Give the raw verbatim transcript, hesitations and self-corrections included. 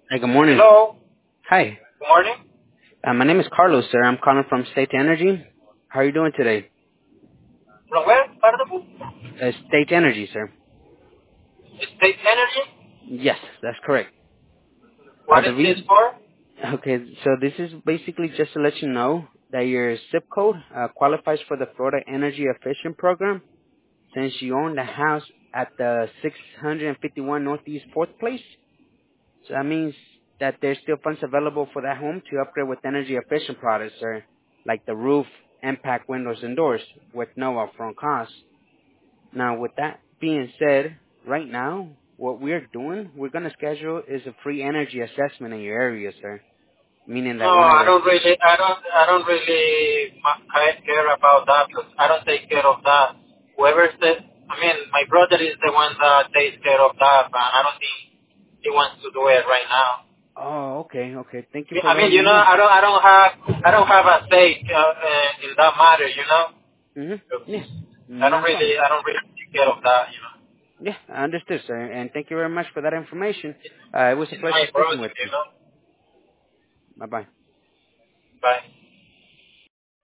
Hi, good morning. Hello. Hi, Good morning. uh, my name is Carlos, sir. I'm calling from State Energy. How are you doing today? From where? Pardon? Uh, State Energy, sir. State Energy. Yes, that's correct. Uh, What the is this reason, for? okay, so this is basically just to let you know that your zip code uh, qualifies for the Florida Energy Efficient Program since you own the house at the six fifty-one Northeast fourth Place. So that means that there's still funds available for that home to upgrade with energy efficient products, sir, like the roof, impact windows and doors with no upfront cost. Now, with that being said, right now, what we're doing, we're going to schedule is a free energy assessment in your area, sir. Meaning No, that one of I our, don't really. I don't. I don't really ma- ca- care about that because I don't take care of that. Whoever says, I mean, my brother is the one that takes care of that, and I don't think he wants to do it right now. oh, okay, okay. Thank you for I mean, letting you me know, know. I don't. I don't have. I don't have a stake uh, uh, in that matter. You know, Mm-hmm. 'Cause Yeah, I don't not a problem. really. I don't really take care of that. You know, Yeah, I understood, sir. And thank you very much for that information. Uh, it was a it's pleasure my speaking brother. with You you. know. Bye-bye. Bye.